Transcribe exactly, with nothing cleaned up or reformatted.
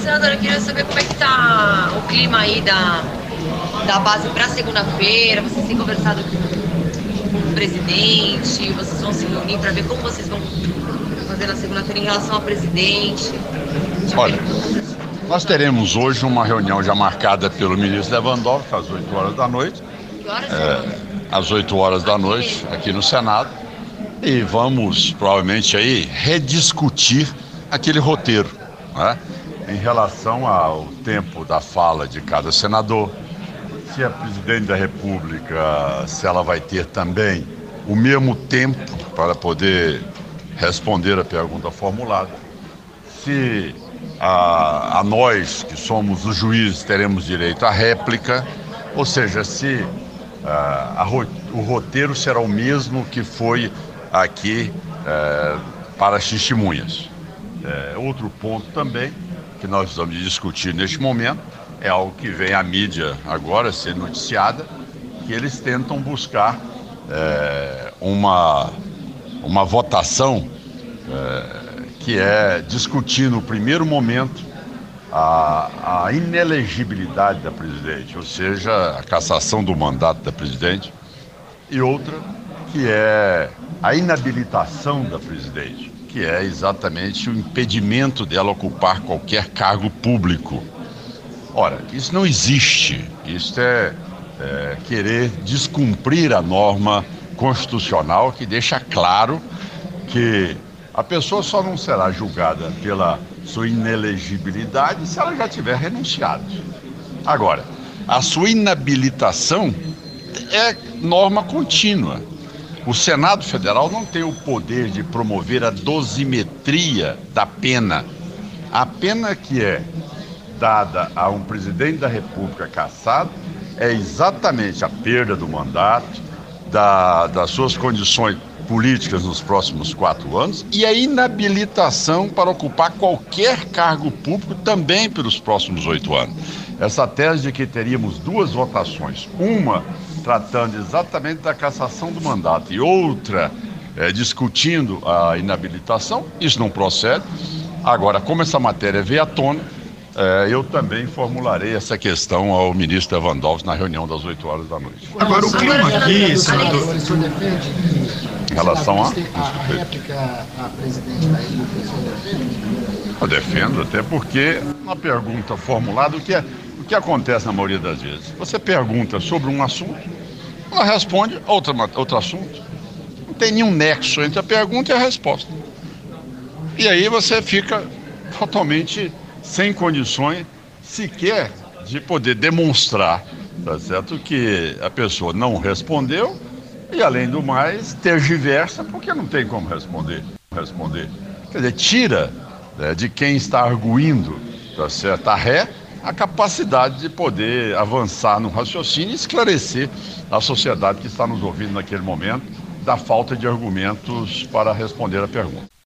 senadora, eu queria saber como é que tá o clima aí da, da base para segunda-feira. Vocês têm conversado com o presidente, vocês vão se reunir para ver como vocês vão fazer na segunda-feira em relação ao presidente. Olha, nós teremos hoje uma reunião já marcada pelo ministro Lewandowski às oito horas da noite. Que horas é, às oito horas da noite, aqui no Senado. E vamos, provavelmente, aí rediscutir aquele roteiro, né, em relação ao tempo da fala de cada senador, se a presidente da República, se ela vai ter também o mesmo tempo para poder responder a pergunta formulada, se a, a nós, que somos os juízes, teremos direito à réplica, ou seja, se a, a, o roteiro será o mesmo que foi aqui é, para as testemunhas. É, outro ponto também que nós vamos discutir neste momento é algo que vem à mídia agora ser noticiada, que eles tentam buscar é, uma, uma votação é, que é discutir no primeiro momento a, a inelegibilidade da presidente, ou seja, a cassação do mandato da presidente, e outra que é a inabilitação da presidente, que é exatamente o impedimento dela ocupar qualquer cargo público. Ora, isso não existe, isso é, é querer descumprir a norma constitucional que deixa claro que a pessoa só não será julgada pela sua inelegibilidade se ela já tiver renunciado. Agora, a sua inabilitação é norma contínua. O Senado Federal não tem o poder de promover a dosimetria da pena. A pena que é dada a um presidente da República cassado é exatamente a perda do mandato, da, das suas condições políticas nos próximos quatro anos e a inabilitação para ocupar qualquer cargo público também pelos próximos oito anos. Essa tese de que teríamos duas votações, uma tratando exatamente da cassação do mandato e outra é, discutindo a inabilitação, isso não procede. Agora, como essa matéria veio à tona, é, eu também formularei essa questão ao ministro Lewandowski na reunião das oito horas da noite. Agora, o clima aqui, senador... O senhor defende em relação a... a réplica à presidente da República? Eu defendo, até porque uma pergunta formulada, o que é... O que acontece na maioria das vezes? Você pergunta sobre um assunto, ela responde outro, outro assunto. Não tem nenhum nexo entre a pergunta e a resposta. E aí você fica totalmente sem condições sequer de poder demonstrar, tá certo, que a pessoa não respondeu e, além do mais, tergiversa, porque não tem como responder. responder. Quer dizer, tira, né, de quem está arguindo, tá certo, a ré, a capacidade de poder avançar no raciocínio e esclarecer a sociedade que está nos ouvindo naquele momento da falta de argumentos para responder a pergunta.